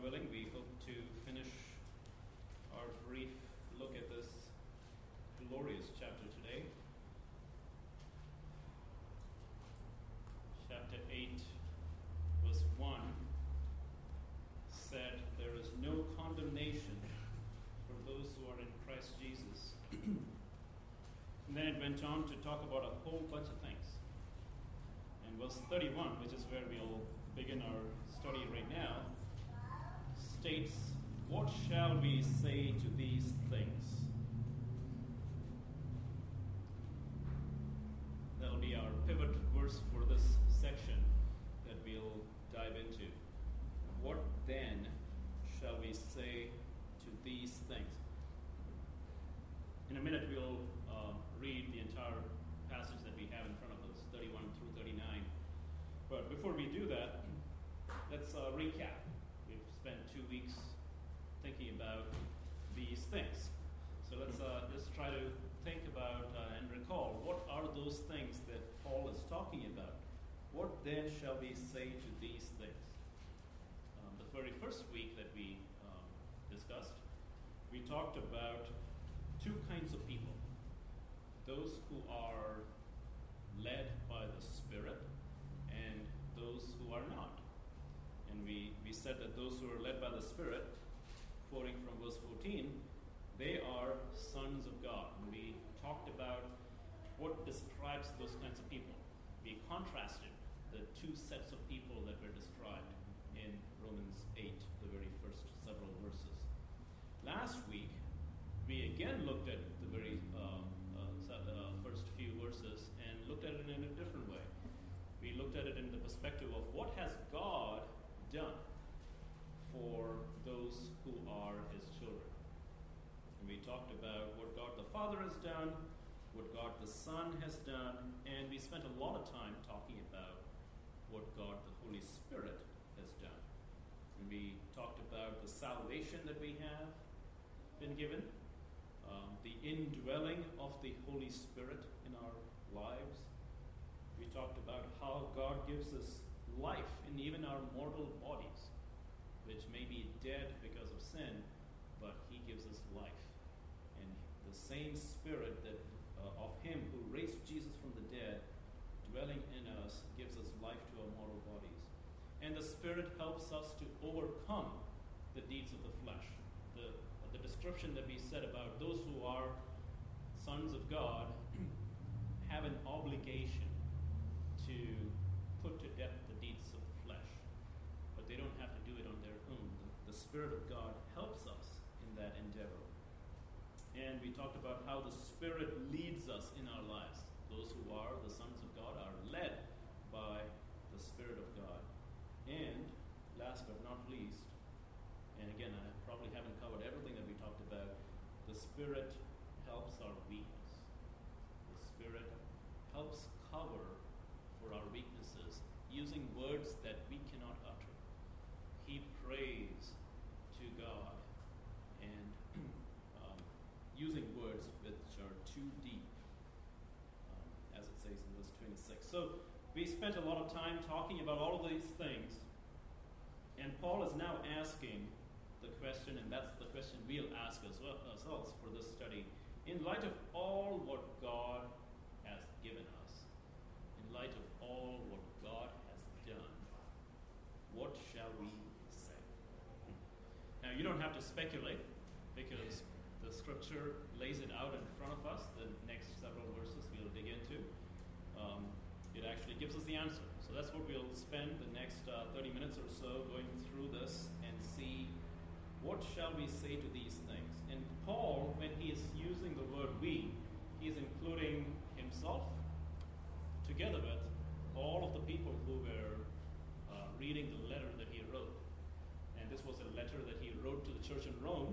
willing, we hope to finish our brief look at this glorious chapter today. Chapter 8, verse 1 said, "There is no condemnation for those who are in Christ Jesus." And then it went on to talk about a whole bunch of things. And verse 31, which is where we'll begin our study right now, states, "What shall we say to these things?" That'll be our pivot verse for this section that we'll dive into. What then shall we say to these things? In a minute, we'll read the entire passage that we have in front of us, 31 through 39. But before we do that, let's recap. We've spent 2 weeks thinking about these things. So let's just try to think about and recall, what are those things that Paul is talking about? What then shall we say to these things? The very first week that we discussed, we talked about two kinds of people. Those who are led by the Spirit and those who are not. And we said that those who are led by the Spirit, quoting from verse 14, they are sons of God. And we talked about what describes those kinds of people. We contrasted the two sets of people that were described in Romans 8, the very first several verses. Last week, we again looked at the very first few verses and looked at it in a different way. We looked at it in the perspective of what has God done for those who are his children. And we talked about what God the Father has done, what God the Son has done, and we spent a lot of time talking about what God the Holy Spirit has done. And we talked about the salvation that we have been given, the indwelling of the Holy Spirit in our lives. We talked about how God gives us life in even our mortal bodies, which may be dead because of sin, but he gives us life. And the same Spirit that of him who raised Jesus from the dead, dwelling in us, gives us life to our mortal bodies. And the Spirit helps us to overcome the deeds of the flesh. The description that we said about those who are sons of God have an obligation to put to death the deeds of the flesh, but they don't have to do it on their own. The Spirit of God helps us in that endeavor. And we talked about how the Spirit leads us in our lives. Those who are the sons of God are led by the Spirit of God. And last but not least, and again, I probably haven't covered everything that we talked about, the Spirit helps our weakness. The Spirit helps cover for our weaknesses using words that we cannot utter. He prays to God and using words which are too deep, as it says in verse 26. So we spent a lot of time talking about all of these things, and Paul is now asking the question, and that's the question we'll ask ourselves for this study. In light of all what God has given us, in light of all what God has done, what shall we say? Now, you don't have to speculate, because the Scripture lays it out in front of us. The next several verses we'll dig into. It actually gives us the answer. So that's what we'll spend the next 30 minutes or so going through this and see, what shall we say to these things? And Paul, when he is using the word we, he is including himself together with all of the people who were reading the letter that he wrote. And this was a letter that he wrote to the church in Rome,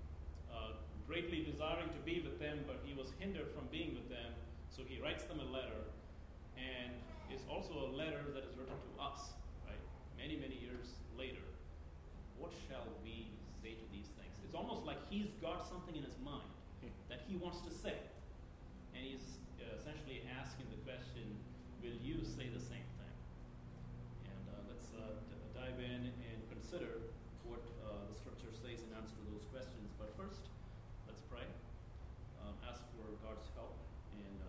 greatly desiring to be with them, but he was hindered from being with them. So he writes them a letter, and it's also a letter that is written to us, right? Many, many years later. What shall we say to these things? It's almost like he's got something in his mind that he wants to say. And he's essentially asking the question, will you say the same thing? And let's dive in and consider what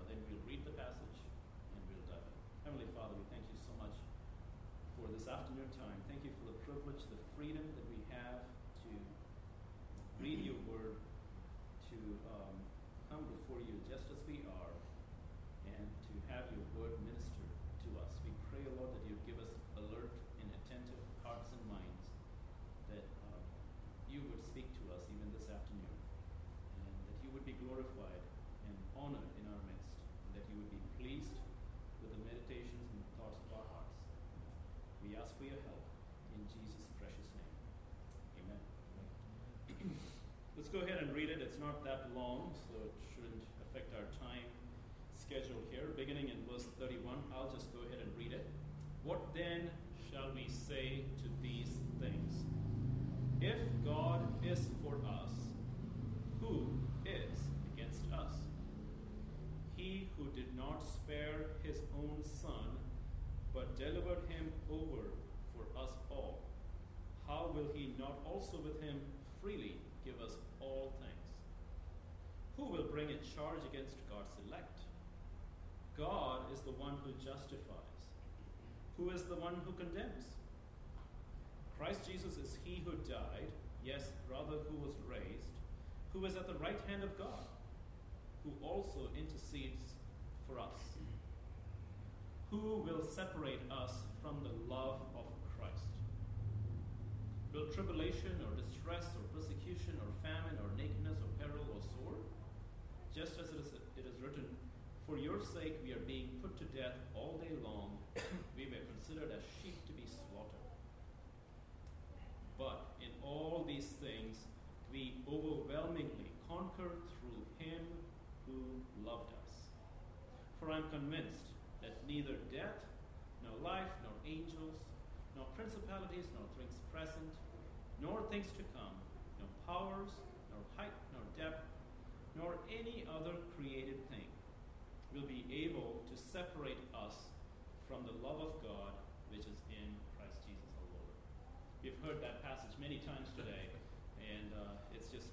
then we'll read the passage and we'll dive in. Heavenly Father, we thank you so much for this afternoon time. Thank you for the privilege, the freedom that we have to read your word, to come before you just as we are, and to have your word minister to us. We pray, Lord, that you give us alert and attentive hearts and minds, that you would speak to us even this afternoon, and that you would be glorified and honored in our midst, and that you would be pleased with the meditations and thoughts of our hearts. We ask for your help in Jesus' precious name. Amen. Let's go ahead and read it. It's not that long, so it shouldn't affect our time schedule here. Beginning in verse 31, I'll just go ahead and read it. What then shall we say to these things? If God is for us, who is against us? He who did not spare his own son, but delivered him over for us all, how will he not also with him freely give us all things? Who will bring a charge against God's elect? God is the one who justifies. Who is the one who condemns? Christ Jesus is he who died, yes, rather who was raised, who is at the right hand of God, who also intercedes for us. Who will separate us from the love of Christ? Will tribulation or distress or persecution or famine or nakedness or peril or sword? Just as it is written, for your sake we are being put to death all day long. We were considered as sheep to be slaughtered. But in all these things we overwhelmingly conquer through him who loved us. For I am convinced that neither death, nor life, nor angels, nor principalities, nor things present, nor things to come, nor powers, nor height, nor depth, nor any other created thing will be able to separate us from the love of God which is in Christ Jesus our Lord. We've heard that passage many times today, and it's just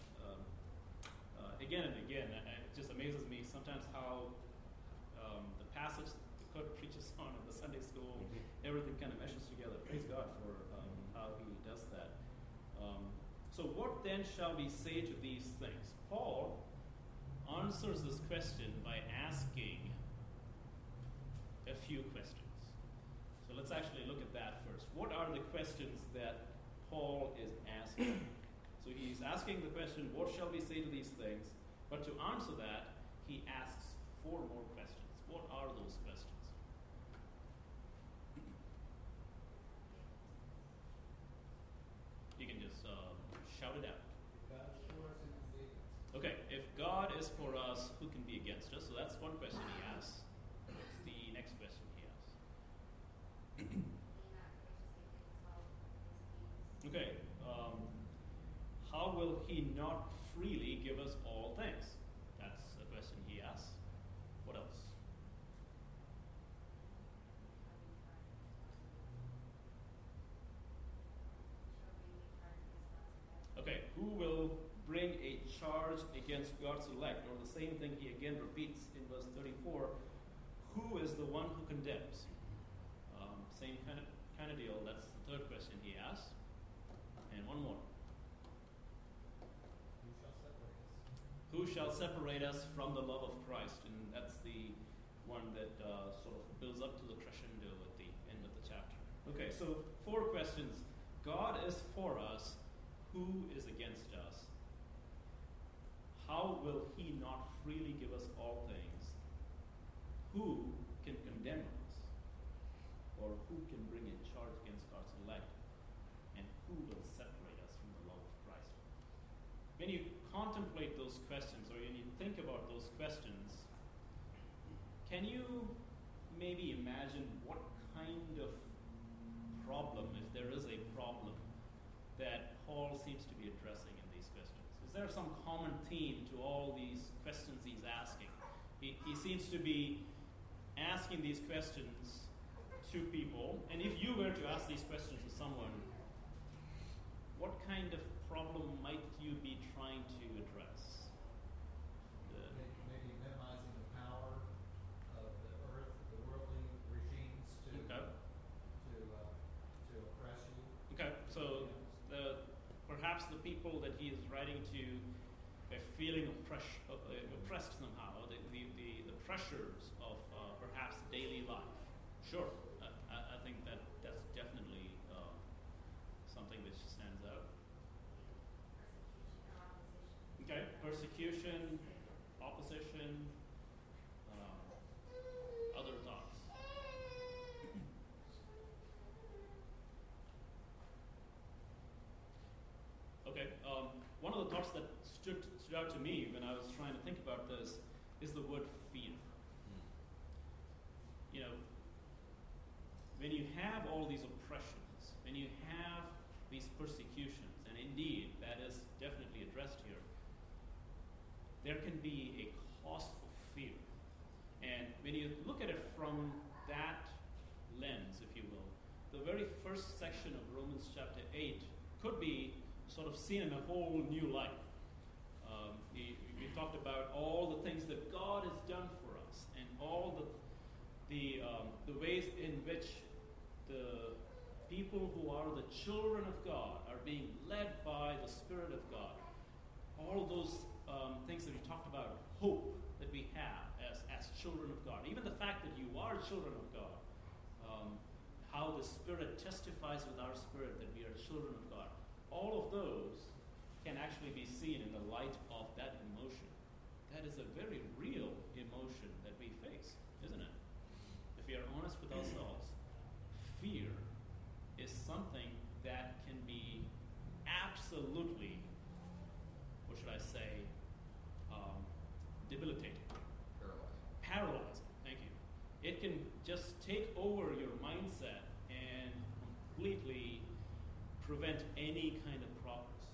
again and again, it just amazes me sometimes how the passage that Kurt preaches on in the Sunday school, everything kind of meshes together. Praise God for how he does that. So what then shall we say to these things? Paul answers this question by asking a few questions. So let's actually look at that first. What are the questions that Paul is asking? So he's asking the question, what shall we say to these things? But to answer that, he asks 4 more questions. What are those questions? You can just shout it out. Okay, if God is for us, who can be against us? So that's one question he asks. What's the next question he asks? Okay, how will he not freely give us all things? That's a question he asks. What else? Okay, who will bring a charge against God's elect? Or the same thing he again repeats in verse 34. Who is the one who condemns? Same kind of deal. That's the third question he asks. And one more. Who shall separate us from the love of Christ? And that's the one that sort of builds up to the crescendo at the end of the chapter. Okay, so 4 questions. God is for us. Who is against us? How will he not freely give us all things? Who can condemn us? Or who can bring a charge against God's elect? And who will separate us from the love of Christ? When you contemplate those questions, or when you think about those questions, can you maybe imagine what kind of problem, if there is a problem, that Paul seems to be addressing in these questions? Is there some common theme to all these questions he's asking? He seems to be asking these questions to people, and if you were to ask these questions to someone, what kind of problem might you be trying to address? Maybe minimizing the power feeling oppressed somehow, the pressures of perhaps daily life. Sure, I think that's definitely something which stands out. Okay, persecution, opposition, other thoughts. Okay, one of the thoughts that stood out to me when I was trying to think about this is the word fear. You know, when you have all these oppressions, when you have these persecutions, and indeed that is definitely addressed here, there can be a cause for fear. And when you look at it from that lens, if you will, the very first section of Romans chapter 8 could be sort of seen in a whole new light. We talked about all the things that God has done for us, and all the ways in which the people who are the children of God are being led by the Spirit of God. All those things that we talked about, hope that we have as children of God, even the fact that you are children of God, how the Spirit testifies with our spirit that we are children of God. All of those can actually be seen in the light of that emotion. That is a very real emotion that we face, isn't it? If we are honest with ourselves, fear is something that can be absolutely, what should I say, debilitating. Paralyzing, thank you. It can just take over your mindset and completely prevent any kind of progress.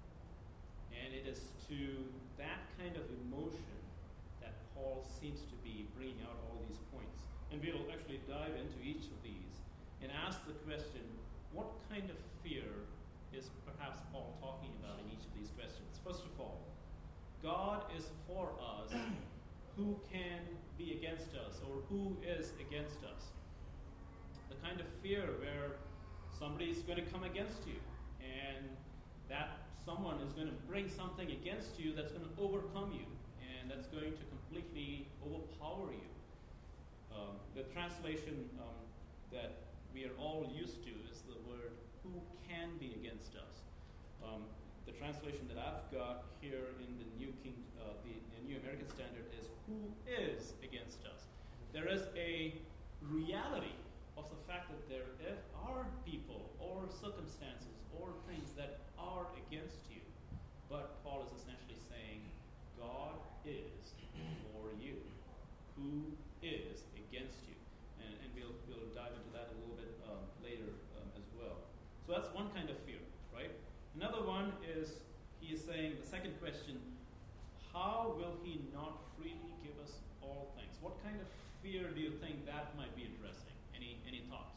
And it is to that kind of emotion that Paul seems to be bringing out all these points. And we'll actually dive into each of these and ask the question, what kind of fear is perhaps Paul talking about in each of these questions? First of all, God is for us. Who can be against us, or who is against us? The kind of fear where somebody is going to come against you, and that someone is going to bring something against you that's going to overcome you, and that's going to completely overpower you. The translation that we are all used to is the word "who can be against us." The translation that I've got here in the New American Standard is "who is against us." There is a reality of the fact that there are people or circumstances or things that are against you. But Paul is essentially saying, God is for you. Who is against you? And we'll dive into that a little bit later as well. So that's one kind of fear, right? Another one is, he is saying, the second question, how will he not freely give us all things? What kind of fear do you think that might be addressing? Any thoughts?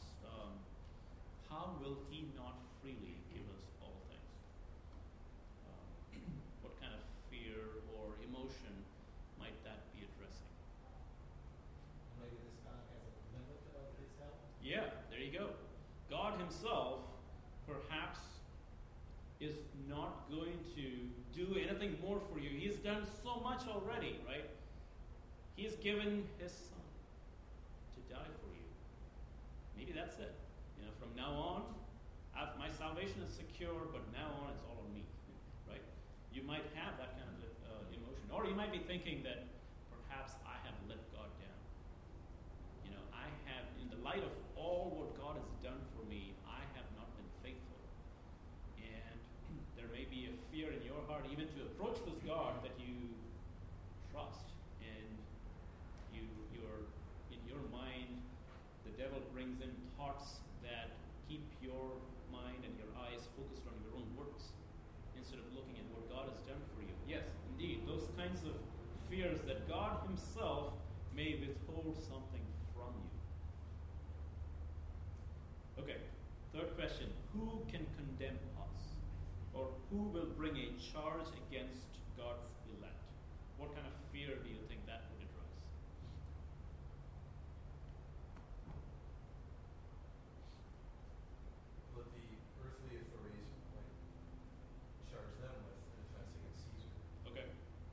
How will he not freely give us all things? What kind of fear or emotion might that be addressing? Maybe this God has a limit of his help? Yeah, there you go. God himself perhaps is not going to do anything more for you. He's done so much already, right? He's given his son to die for you. Maybe that's it. You know, from now on, my salvation is secure, but now on it's all on me, right? You might have that kind of emotion. Or you might be thinking that perhaps I have let God down. You know, I have, in the light of all what God has done for me, I have not been faithful. And there may be a fear in your heart even to approach this God that you trust. And you're in your mind, the devil brings in thoughts that keep your mind and your eyes focused on your own works instead of looking at what God has done for you. Yes, indeed, those kinds of fears that God himself may withhold something from you. Okay, third question. Who can condemn us? Or who will bring a charge against God's elect? What kind of fear do you think that would address? Well, the earthly authorities might charge them with an offense against Caesar. Okay.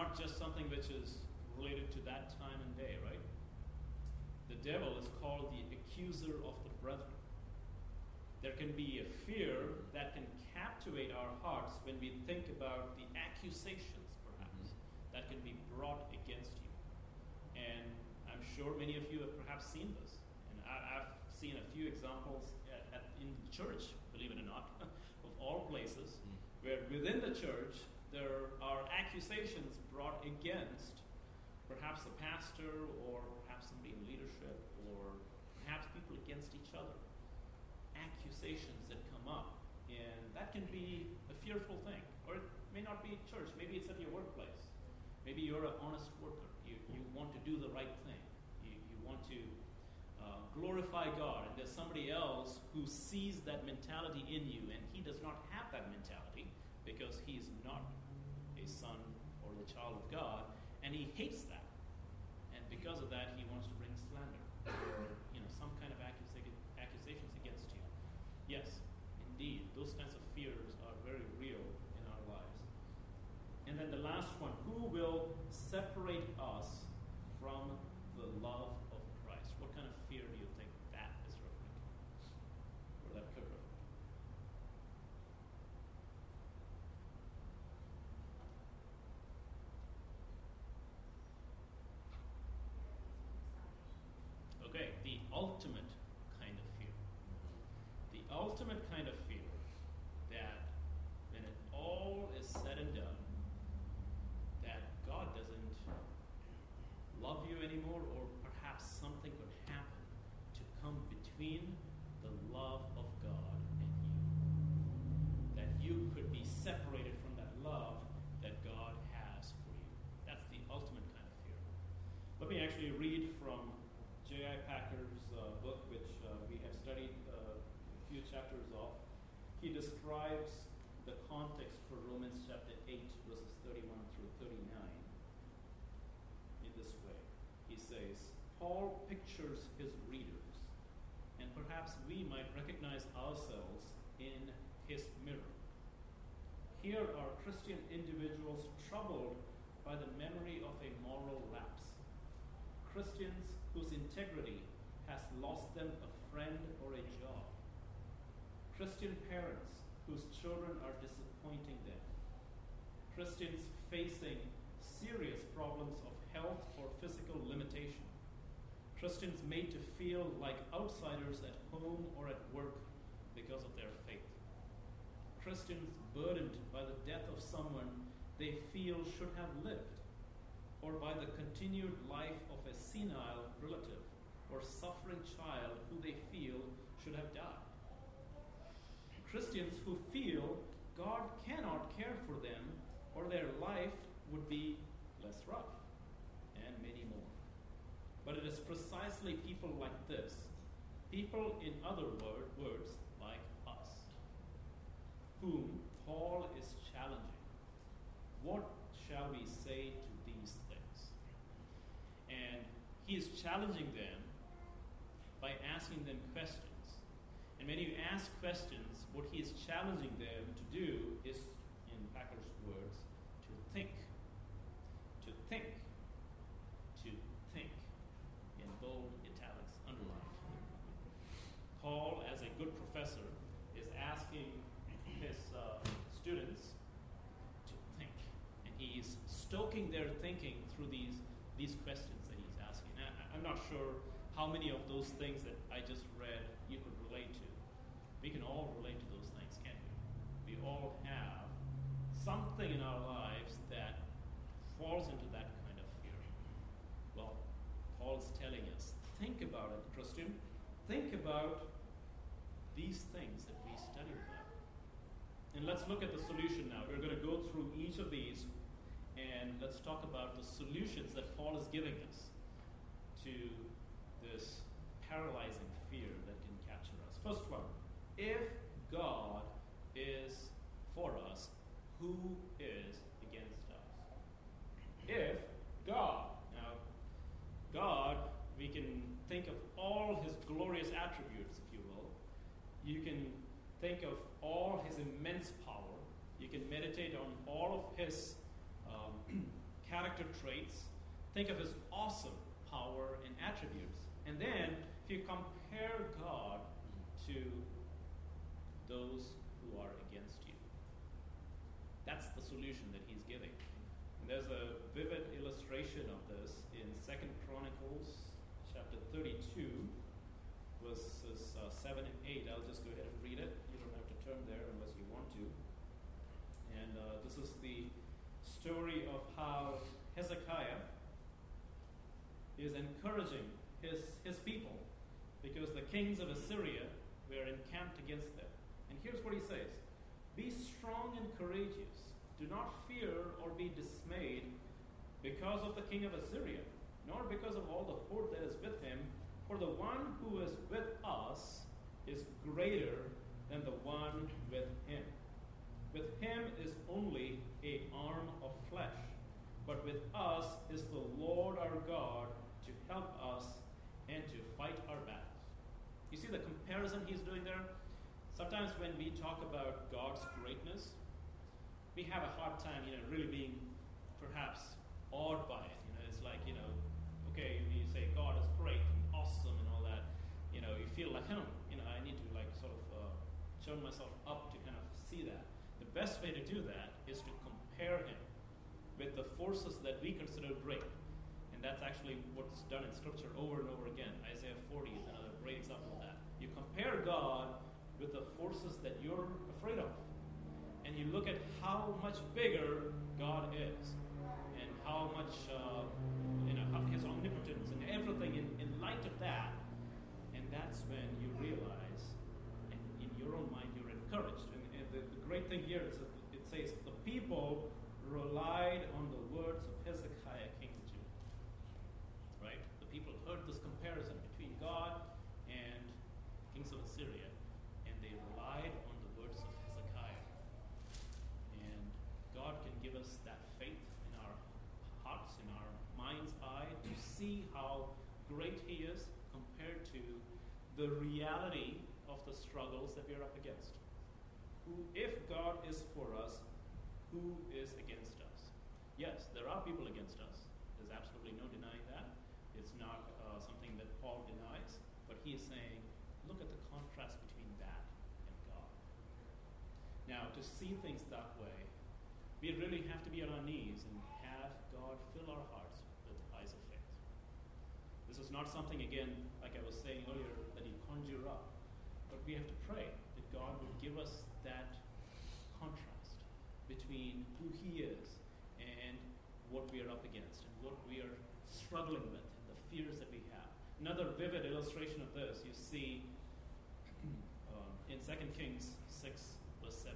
not just something which is related to that time and day, right? The devil is called the accuser of the brethren. There can be a fear that can captivate our hearts when we think about the accusations, perhaps, that can be brought against you. And I'm sure many of you have perhaps seen this. And I've seen a few examples in the church, believe it or not, of all places, where within the church there are accusations brought against perhaps a pastor or perhaps somebody in leadership or perhaps people against each other. Accusations that come up, and that can be a fearful thing. Or it may not be at church, maybe it's at your workplace. Maybe you're an honest worker. You want to do the right thing. You want to glorify God, and there's somebody else who sees that mentality in you, and he does not have that mentality because he's not a son or the child of God, and he hates that. And because of that, he wants to bring slander or some kind of accusations against you. Yes, indeed, those kinds of fears are very real in our lives. And then the last one, who will separate us from the love of Christ? What kind of fear do you think that is referring to? Or that could refer to? Okay, the ultimate kind of fear. The ultimate kind of fear that when it all is said and done, that God doesn't love you anymore, or perhaps something could happen to come between the love of God and you. That you could be separated from that love that God has for you. That's the ultimate kind of fear. Let me actually read from J.I. Packer's book, which we have studied a few chapters of. He describes the context for Romans chapter 8, verses 31 through 39 in this way. He says, Paul pictures his readers, and perhaps we might recognize ourselves in his mirror. Here are Christian individuals troubled by the memory of a moral lapse. Christians whose integrity has lost them a friend or a job. Christian parents whose children are disappointing them. Christians facing serious problems of health or physical limitation. Christians made to feel like outsiders at home or at work because of their faith. Christians burdened by the death of someone they feel should have lived, or by the continued life of a senile relative or suffering child who they feel should have died. Christians who feel God cannot care for them, or their life would be less rough, and many more. But it is precisely people like this, people, in other words, like us, whom Paul is challenging. What shall we say to these things? And he is challenging them by asking them questions. And when you ask questions, what he is challenging them to do is, in Packer's words, to think. To think. To think. In bold italics, underlined. Paul, as a good professor, is asking his students to think. And he's stoking their thinking through these questions that he's asking. Now, I'm not sure how many of those things that I just read you could relate to. We can all relate to those things, can't we? We all have something in our lives that falls into that kind of fear. Well, Paul's telling us, think about it, Christian. Think about these things that we studied about. And let's look at the solution now. We're going to go through each of these, and let's talk about the solutions that Paul is giving us to this paralyzing fear that can capture us. First one, if God is for us, who is against us? If God. Now, God, we can think of all his glorious attributes, if you will. You can think of all his immense power. You can meditate on all of his character traits. Think of his awesome power and attributes. And then, if you compare God to those who are against you, that's the solution that he's giving. And there's a vivid illustration of this in 2 Chronicles chapter 32, verses 7 and 8. I'll just go ahead and read it. You don't have to turn there unless you want to. And this is the story of how Hezekiah is encouraging his people because the kings of Assyria were encamped against them. And here's what he says: "Be strong and courageous. Do not fear or be dismayed because of the king of Assyria, nor because of all the horde that is with him. For the one who is with us is greater than the one with him. With him is only an arm of flesh, but with us is the Lord our God to help us and to fight our battles." You see the comparison he's doing there? Sometimes when we talk about God's greatness, we have a hard time, really being perhaps awed by it. It's like, okay, you say God is great and awesome and all that. You feel like, I need to sort of turn myself up to kind of see that. The best way to do that is to compare him with the forces that we consider great. And that's actually what's done in Scripture over and over again. Isaiah 40 is another great example of that. You compare God with the forces that you're afraid of. And you look at how much bigger God is and how much, his omnipotence and everything in light of that. And that's when you realize, and in your own mind, you're encouraged. And the great thing here is that it says the people relied on the words of Hezekiah, king of Judah. Right? The people heard this comparison between God and kings of Assyria, and they relied on the words of Hezekiah. And God can give us that faith in our hearts, in our mind's eye, to see how great he is compared to the reality of the struggles that we are up against. If God is for us, who is against us? Yes, there are people against us. There's absolutely no denying that. It's not something that Paul denies, but he is saying, look at the contrast between that and God. Now, to see things that way, we really have to be on our knees and have God fill our hearts with eyes of faith. This is not something, again, like I was saying earlier, that you conjure up, but we have to pray that God would give us that contrast between who he is and what we are up against and what we are struggling with and the fears that we have. Another vivid illustration of this you see in 2 Kings 6, verse 17.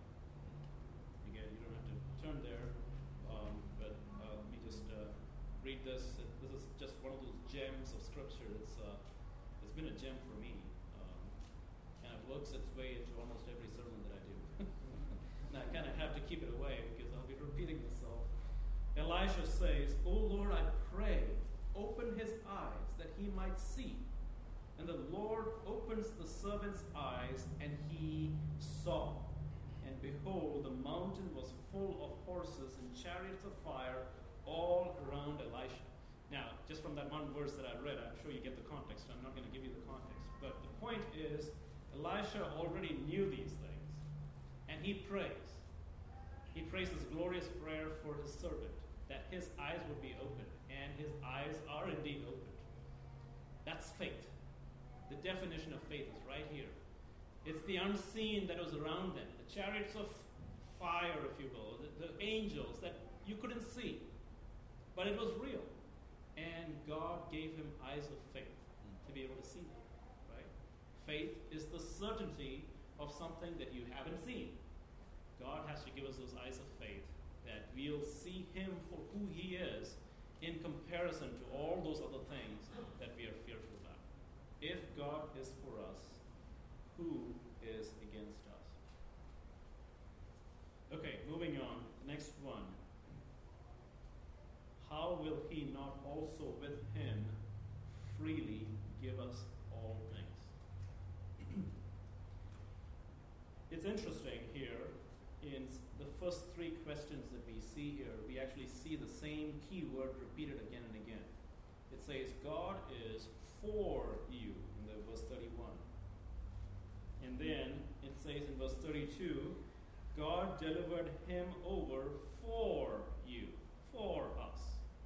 Again, you don't have to turn there, but let me just read this. This is just one of those gems of Scripture. It's been a gem for me. And it works its way into almost every sermon that I do. And I kind of have to keep it away because I'll be repeating myself. Elisha says, "O Lord, I pray, open his eyes that he might see." And the Lord opens the servant's eyes, and he saw. And behold, the mountain was full of horses and chariots of fire all around Elisha. Now, just from that one verse that I read, I'm sure you get the context. I'm not going to give you the context. But the point is, Elisha already knew these things. And he prays. He prays this glorious prayer for his servant, that his eyes would be opened. And his eyes are indeed opened. That's faith. The definition of faith is right here. It's the unseen that was around them. The chariots of fire, if you will. The angels that you couldn't see. But it was real. And God gave him eyes of faith to be able to see them. Right? Faith is the certainty of something that you haven't seen. God has to give us those eyes of faith that we'll see him for who he is in comparison to all those other things that we are fearful about. If God is for us, who is against us? Okay, moving on. Next one. How will he not also with him freely give us all things? It's interesting here in the first three questions questions that we see here, we actually see the same key word repeated again and again. It says, God is for you in the verse 31. And then it says in verse 32, God delivered him over for you, for us.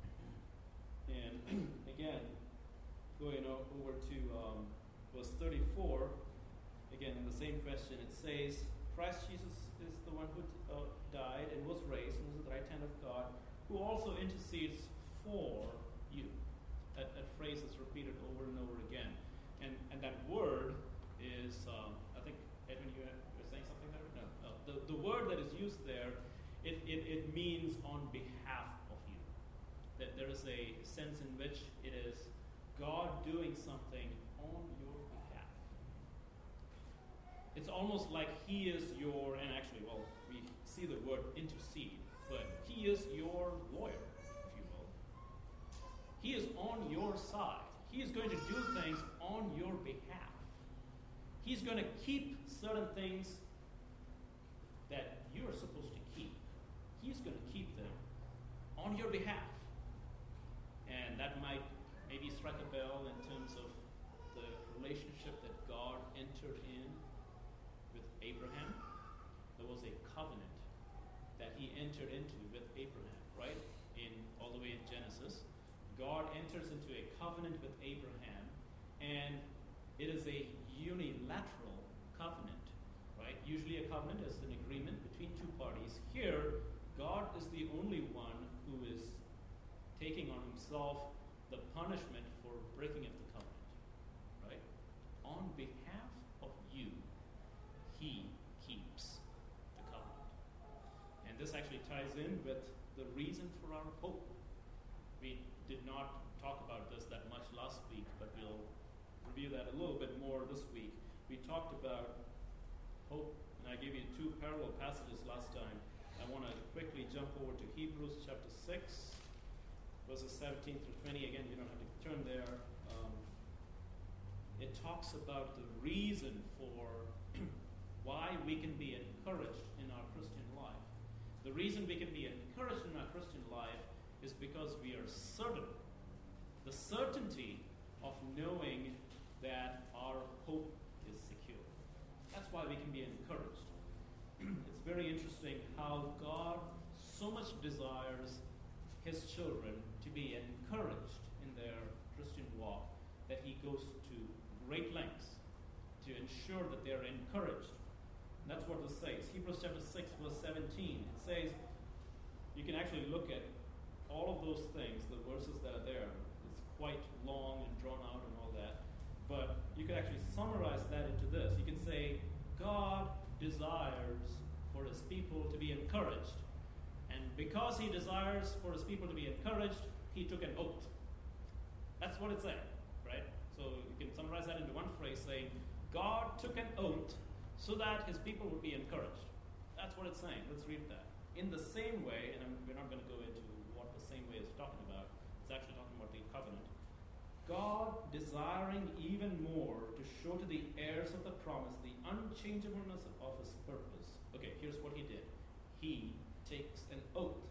And again, going over to verse 34, again in the same question, it says, Christ Jesus is the one who died and was raised and was at the right hand of God, who also intercedes for you. That phrase is repeated over and over again. And that word is, I think, Edwin, you were saying something there? No. The word that is used there, it means on behalf of you. That there is a sense in which it is God doing something on your behalf. It's almost like he is your, and actually, well, we see the word intercede, but he is your lawyer, if you will. He is on your side. He is going to do things on your behalf. He's going to keep certain things that you are supposed to keep. He's going to keep them on your behalf. And that might maybe strike a bell in terms of the relationship that God entered in with Abraham. There was a covenant that he entered into with Abraham, right? All the way in Genesis. God enters into a covenant with Abraham, and it is a unilateral covenant, right? Usually a covenant is an agreement between two parties. Here, God is the only one who is taking on himself the punishment for breaking of the covenant, right? On behalf of you, he keeps the covenant. And this actually ties in with the reason for our hope. We did not talk about this that much last week, but we'll review that a little bit more this week. We talked about hope, and I gave you two parallel passages last time. I want to quickly jump over to Hebrews chapter 6, verses 17 through 20. Again, you don't have to turn there. It talks about the reason for why we can be encouraged in our Christian life. The reason we can be encouraged in our Christian life is because we are certain. The certainty of knowing that our hope is secure. That's why we can be encouraged. It's very interesting how God so much desires his children to be encouraged in their Christian walk that he goes to great lengths to ensure that they're encouraged. And that's what this says. Hebrews chapter 6, verse 17. It says, you can actually look at all of those things, the verses that are there. It's quite long and drawn out and all that. But you can actually summarize that into this. You can say, God desires for his people to be encouraged. And because he desires for his people to be encouraged, he took an oath. That's what it's saying, right? So you can summarize that into one phrase saying, God took an oath so that his people would be encouraged. That's what it's saying. Let's read that. In the same way, and we're not going to go into what the same way is talking about. It's actually talking about the covenant. God desiring even more to show to the heirs of the promise the unchangeableness of his purpose. Okay, here's what he did. He takes an oath.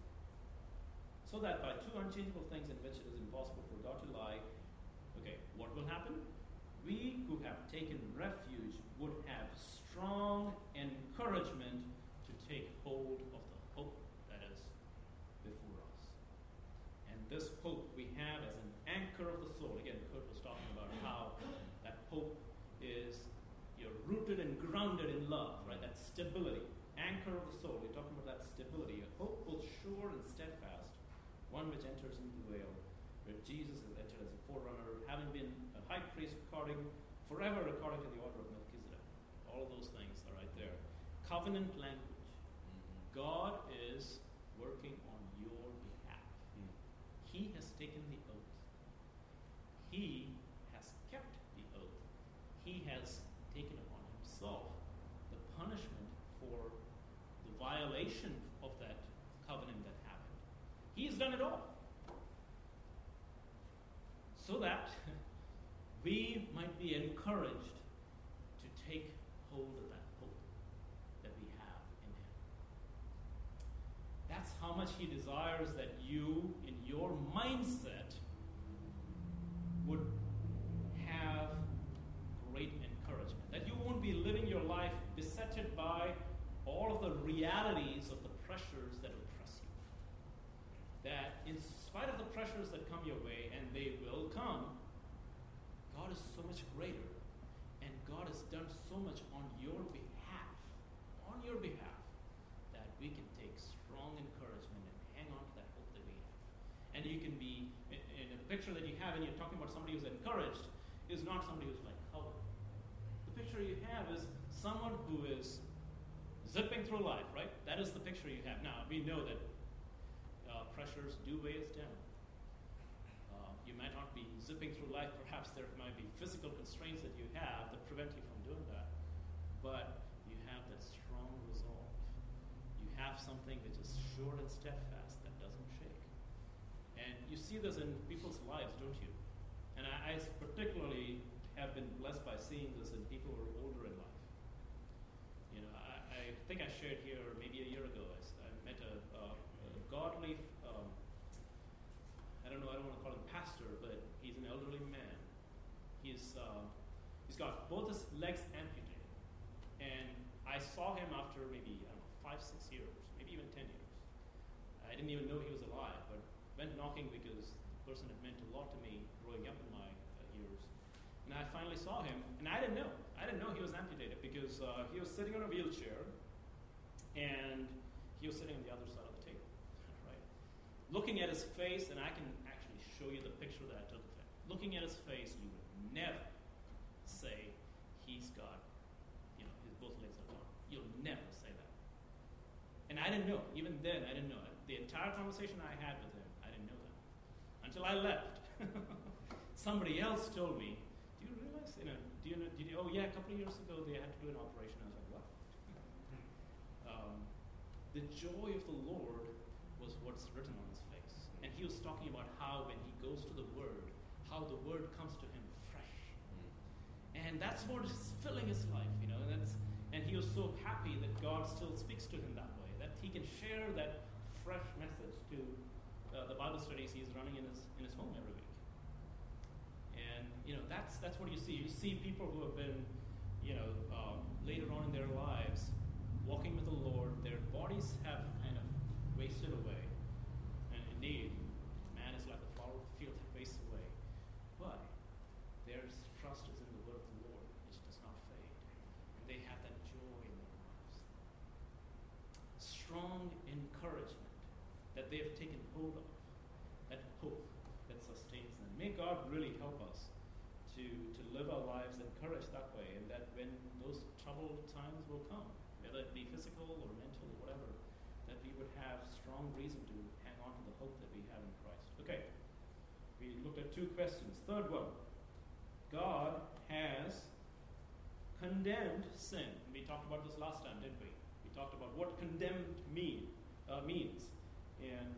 So that by two unchangeable things in which it is impossible for God to lie, okay, what will happen? We who have taken refuge would have strong encouragement to take hold of the hope that is before us. And this hope we have as an anchor of the soul. Again, Kurt was talking about how that hope is, you're rooted and grounded in love, right? That stability. Anchor of the soul. We're talking about that stability. A hope both sure and steadfast. One which enters into the veil, where Jesus has entered as a forerunner, having been a high priest forever according to the order of Melchizedek. All of those things are right there. Covenant language. God is working on your behalf. He has taken the oath. He has kept the oath. He has taken upon himself the punishment for the violation of that covenant that happened. He has done it all. So that we might be encouraged to take hold of that hope that we have in him. That's how much He desires that you, in your mindset, would have great encouragement. That you won't be living your life besetted by all of the realities of the pressures that oppress you. That in spite of the pressures that come your way, and they will come, God is so much greater, and God has done so much on your behalf, that we can take strong encouragement and hang on to that hope that we have. And you can be, in a picture that you have, and you're talking about somebody who's encouraged, is not somebody who's like, oh. The picture you have is someone who is zipping through life, right? That is the picture you have. Now, we know that pressures do weigh us down. You might not be zipping through life. Perhaps there might be physical constraints that you have that prevent you from doing that. But you have that strong resolve. You have something which is sure and steadfast that doesn't shake. And you see this in people's lives, don't you? And I particularly have been blessed by seeing this in people who are older in life. You know, I think I shared here maybe a year ago, I met a godly, I don't want to call him pastor, but he's an elderly man. He's got both his legs amputated. And I saw him after maybe, 5, 6 years, maybe even 10 years. I didn't even know he was alive, but went knocking because the person had meant a lot to me growing up in my years. And I finally saw him, and I didn't know. I didn't know he was amputated because he was sitting on a wheelchair, and he was sitting on the other side of the table, right? Looking at his face, and I can actually show you the picture that I took of him. Looking at his face, you would never say he's got, his both legs are gone. You'll never say that. And I didn't know. Even then, I didn't know it. The entire conversation I had with him, I didn't know that. Until I left. Somebody else told me, do you realize, oh yeah, a couple of years ago they had to do an operation. I was like, what? The joy of the Lord was what's written on his face. And he was talking about how when he goes to the Word, how the Word comes to him fresh. And that's what is filling his life, and he was so happy that God still speaks to him that way, that he can share that fresh message to the Bible studies he's running in his home every week. And that's what you see. You see people who have been, later on in their lives, walking with the Lord. Their bodies have kind of wasted away, and indeed, man is like a flower of the field that wastes away. But their trust is in the word of the Lord, which does not fade, and they have that joy in their lives. Strong encouragement that they have taken hold of, that hope that sustains them. May God really help us to live our lives encouraged that way, and that when those troubled times will come, whether it be physical or mental or whatever, that we would have strong reason to hang on to the hope that we have in Christ. Okay, we looked at 2 questions. Third one, God has condemned sin. We talked about this last time, didn't we? We talked about what condemned means. And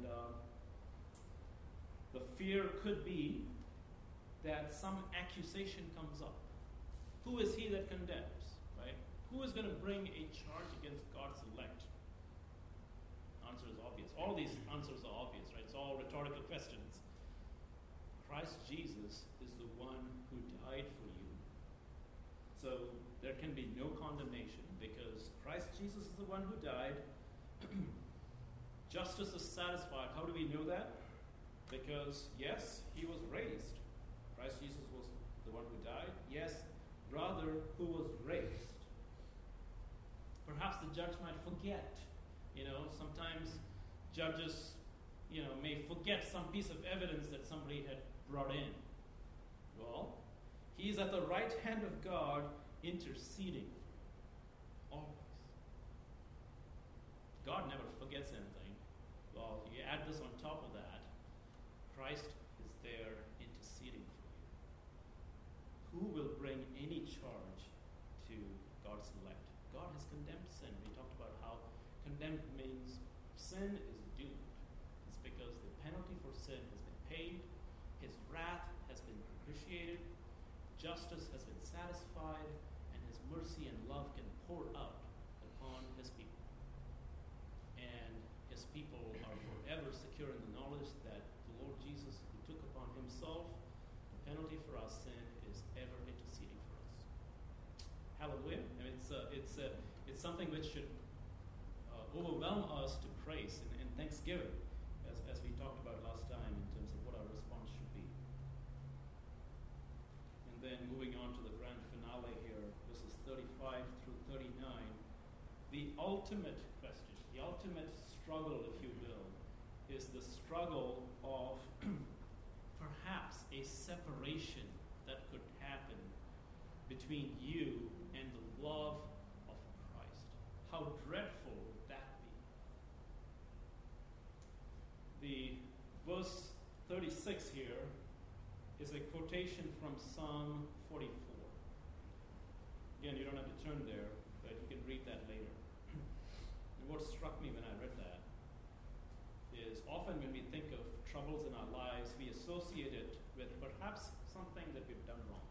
the fear could be that some accusation comes up. Who is he that condemns, right? Who is going to bring a charge against God's elect? Answer is obvious. All these answers are obvious, right? It's all rhetorical questions. Christ Jesus is the one who died for you. So there can be no condemnation because Christ Jesus is the one who died. Justice is satisfied. How do we know that? Because, yes, he was raised. Christ Jesus was the one who died. Yes, brother who was raised. Perhaps the judge might forget. Sometimes judges, may forget some piece of evidence that somebody had brought in. Well, he's at the right hand of God interceding. Always. God never forgets anything. Well, you add this on top of that, Christ is there interceding for you. Who will bring any charge to God's elect? God has condemned sin. We talked about how condemned means sin is doomed. It's because the penalty for sin has been paid, his wrath has been propitiated, justice has been satisfied, and his mercy and love can pour out upon his people. And his people are forever secure in the knowledge that the Lord Jesus, who took upon himself the penalty for our sin, is ever interceding for us. Hallelujah. I mean, it's something which should overwhelm us to praise and thanksgiving, as we talked about last time in terms of what our response should be. And then moving on to the grand finale here, verses 35 through 39, the ultimate question, the ultimate struggle, if you will, is the struggle of perhaps a separation that could happen between you and the love of Christ. How dreadful would that be? The verse 36 here is a quotation from Psalm 44. Again, you don't have to turn there, but you can read that later. And what struck me when I read that is often when we think of troubles in our lives, we associate it with perhaps something that we've done wrong.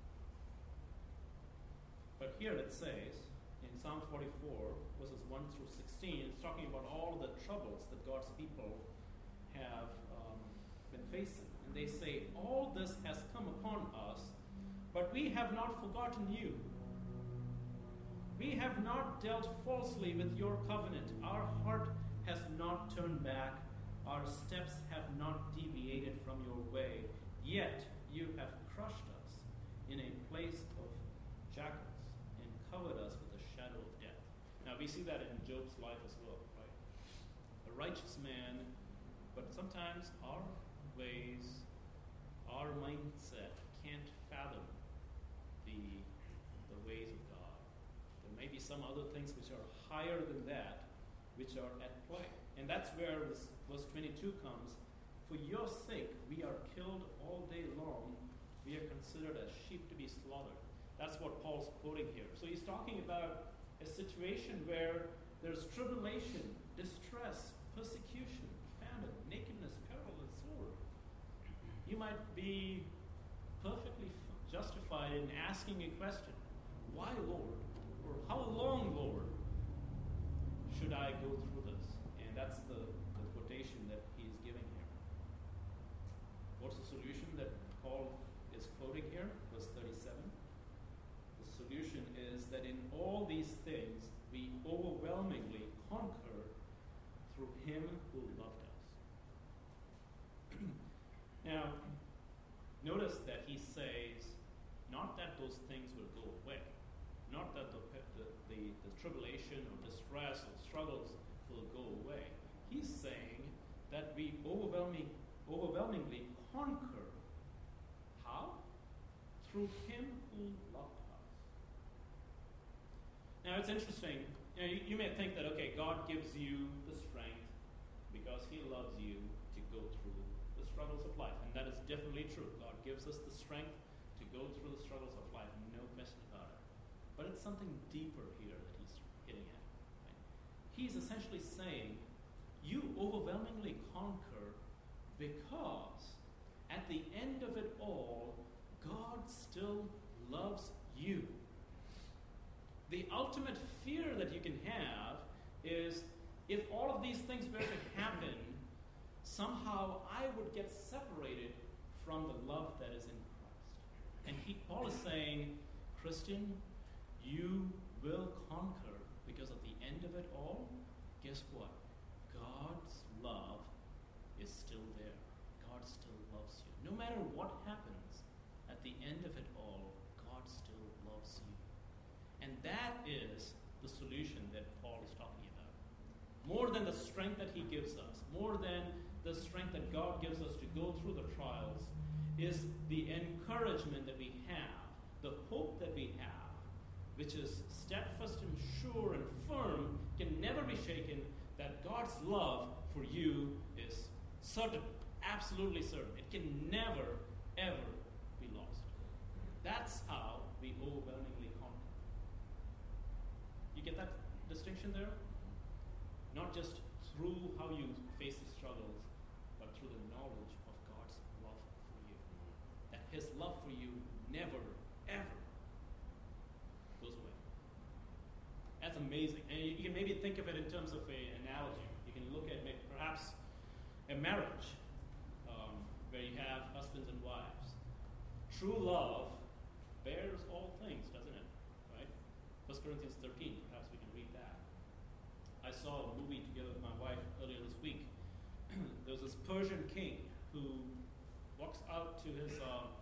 But here it says, in Psalm 44, verses 1 through 16, it's talking about all the troubles that God's people have been facing. And they say, all this has come upon us, but we have not forgotten you. We have not dealt falsely with your covenant. Our heart has not turned back. Our steps have not deviated from your way. Yet you have crushed us in a place of jackals and covered us with the shadow of death. Now we see that in Job's life as well, right? A righteous man, but sometimes our ways, our mindset can't fathom the ways of God. There may be some other things which are higher than that, which are at play. And that's where this verse 22 comes. For your sake we are killed all day long. We are considered as sheep to be slaughtered. That's what Paul's quoting here. So he's talking about a situation where there's tribulation, distress, persecution, famine, nakedness, peril, and sword. You might be perfectly justified in asking a question. Why, Lord? Or how long, Lord, should I go through this? And that's the quotation that he's giving here. What's the solution that Paul is quoting here? Verse 37. The solution is that in all these things we overwhelmingly conquer through him who loved us. Now, notice that he says, not that those things will go away. Not that the tribulation or distress or struggles will go away. He's saying that we overwhelmingly conquer. How? Through him who loved us. Now it's interesting. You may think that, okay, God gives you the strength because he loves you to go through the struggles of life. And that is definitely true. God gives us the strength to go through the struggles of life. No question about it. But it's something deeper here that he's hitting at. Right? He's essentially saying, you overwhelmingly conquer because at the end of it all, God still loves you. The ultimate fear that you can have is if all of these things were to happen, somehow I would get separated from the love that is in Christ. And Paul is saying, Christian, you will conquer because at the end of it all, guess what? God's love is still there. God still loves you. No matter what happens, at the end of it all, God still loves you. And that is the solution that Paul is talking about. More than the strength that he gives us, more than the strength that God gives us to go through the trials, is the encouragement that we have, the hope that we have, which is steadfast and sure and firm, can never be shaken, that God's love for you is certain, absolutely certain. It can never, ever be lost. That's how we overwhelmingly conquer. You get that distinction there? Not just through how you face the struggles, but through the knowledge of God's love for you. That his love for you never, ever goes away. That's amazing. And you can maybe think of it in terms of an analogy. You can look at a marriage where you have husbands and wives. True love bears all things, doesn't it? Right? 1 Corinthians 13, perhaps we can read that. I saw a movie together with my wife earlier this week. There was this Persian king who walks out to his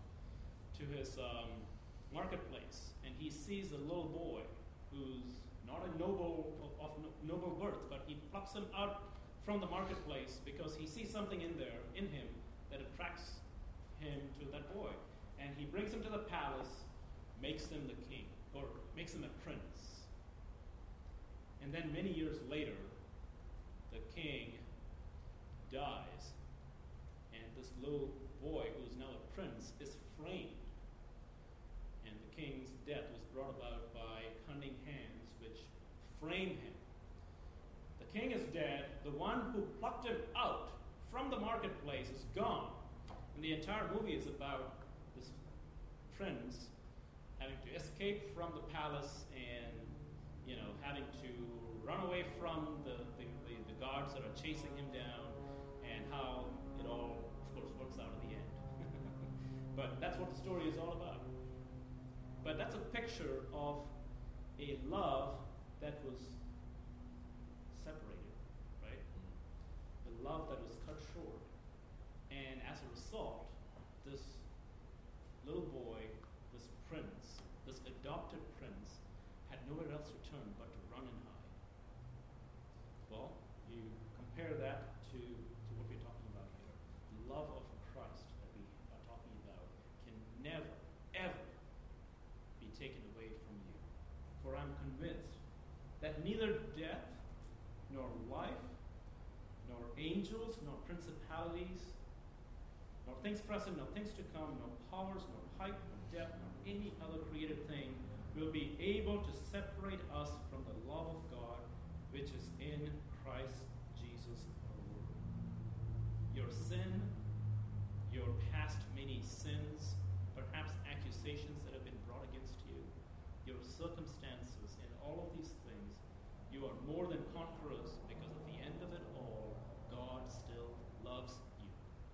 marketplace, and he sees a little boy who's not a noble of noble birth, but he plucks him out from the marketplace because he sees something in him that attracts him to that boy. And he brings him to the palace, makes him the king, or makes him a prince. And then many years later, the king dies, and this little boy, who's now a prince, is framed. And the king's death was brought about by cunning hands which frame him. The king is dead. The one who plucked him out from the marketplace is gone. And the entire movie is about this prince having to escape from the palace and, having to run away from the guards that are chasing him down, and how it all, of course, works out in the end. But that's what the story is all about. But that's a picture of a love that was separated, right? The love that was cut short. And as a result, this little boy, this prince, this adopted prince, had nowhere else to turn but to run and hide. Well, you compare that to what we're talking about here. The love of Christ that we are talking about can never, ever be taken away from you. For I'm convinced that neither death, nor life, nor angels, nor principalities, nor things present, nor things to come, nor powers, nor height, nor depth, nor any other created thing will be able to separate us from the love of God which is in Christ Jesus our Lord. Your sin, your past many sins, perhaps accusations that have been brought against you, your circumstances, and all of these things, you are more than conquerors, because at the end of it all, God still loves you.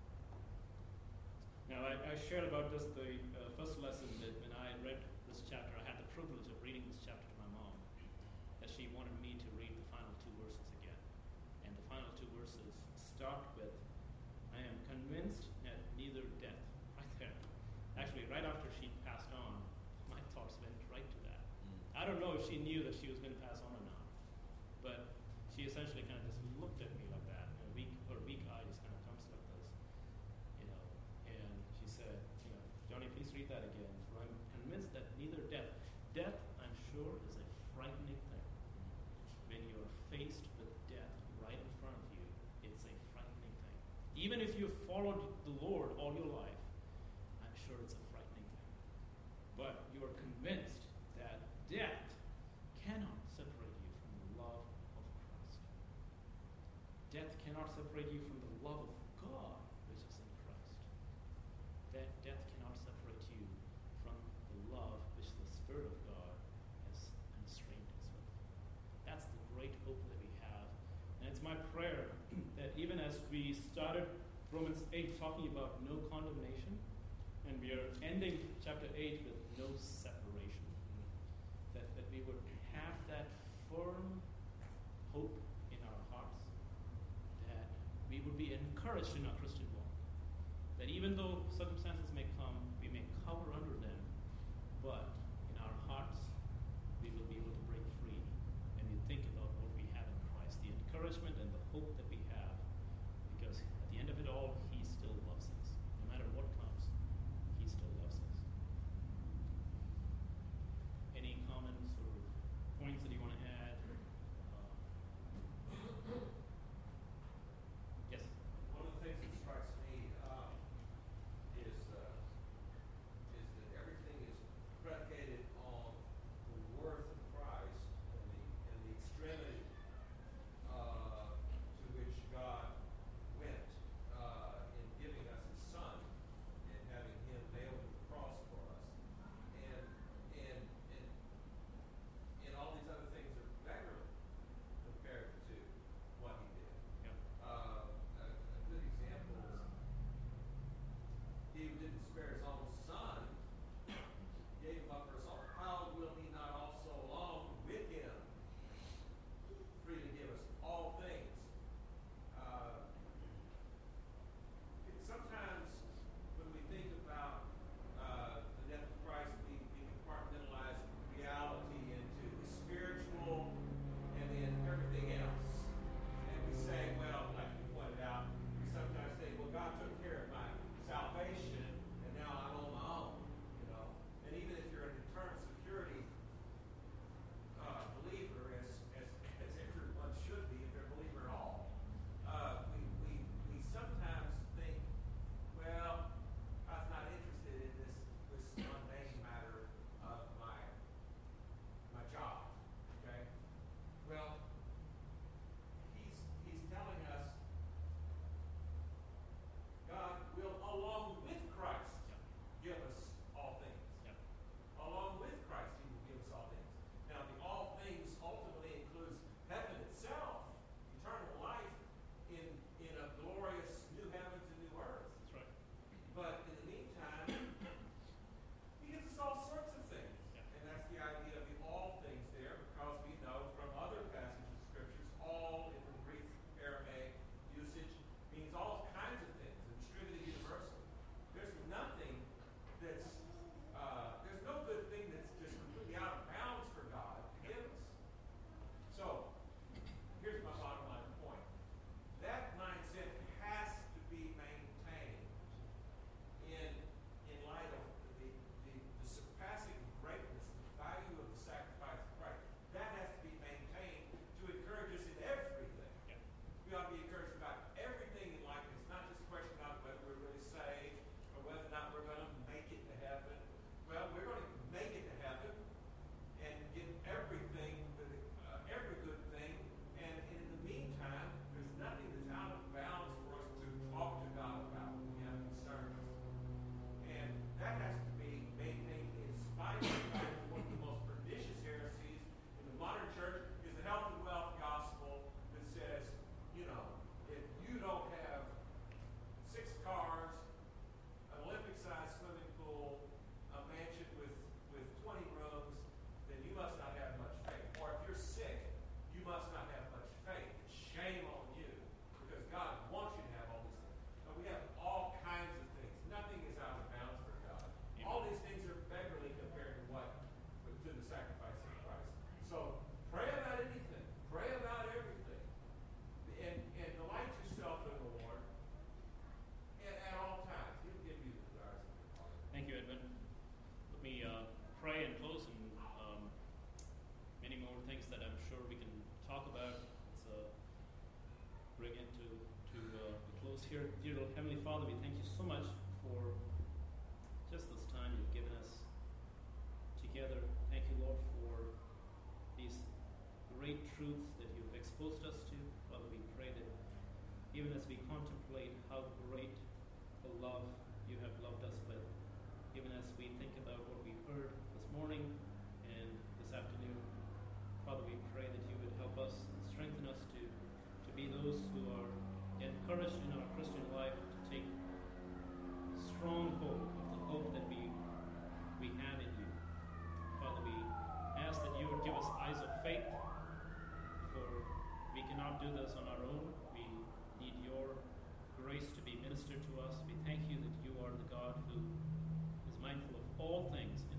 Now, I shared about this the first lesson, that when I read this chapter, I had the privilege of reading this chapter to my mom, that she wanted me to read the final two verses again. And the final two verses start with, I am convinced that neither death, right there. Actually, right after she passed on, my thoughts went right to that. I don't know if she knew that she was going to pass on or not, but she essentially kind of just looked at me like that, and her weak eye just kind of comes like this, and she said, Johnny, please read that again, for I'm convinced that neither death, I'm sure, is a frightening thing. When you are faced with death right in front of you, it's a frightening thing. Even if you've followed the Lord all your life, I'm sure it's a frightening thing. But you are convinced that death cannot separate you from the love of Christ. Death cannot separate you from the love of God, which is in Christ. That death cannot separate you from the love which the Spirit of God has constrained us with. That's the great hope that we have. And it's my prayer that even as we started Romans 8 talking about no condemnation, and we are ending chapter 8 with no separation, that we would have that firm hope in our hearts, that we would be encouraged in our Christian walk, that even though circumstances may come, we may cower under them, but in our hearts we will be able to break free and we think about what we have in Christ, the encouragement and the hope that we have, because at the end of it all, He still loves us. No matter what comes, He still loves us. Any comments or points that you want to add? Yes? One of the things that strikes me is Dear little Heavenly Father, we thank you so much for just this time you've given us together. Thank you, Lord, for these great truths that you've exposed us to. Father, we pray that even as we contemplate how great the love you have loved us with, even as we think about what we heard this morning and this afternoon, Father, we pray that you would help us and strengthen us to be those who are encouraged in our Christian life, to take strong hold of the hope that we have in you. Father, we ask that you would give us eyes of faith, for we cannot do this on our own. We need your grace to be ministered to us. We thank you that you are the God who is mindful of all things,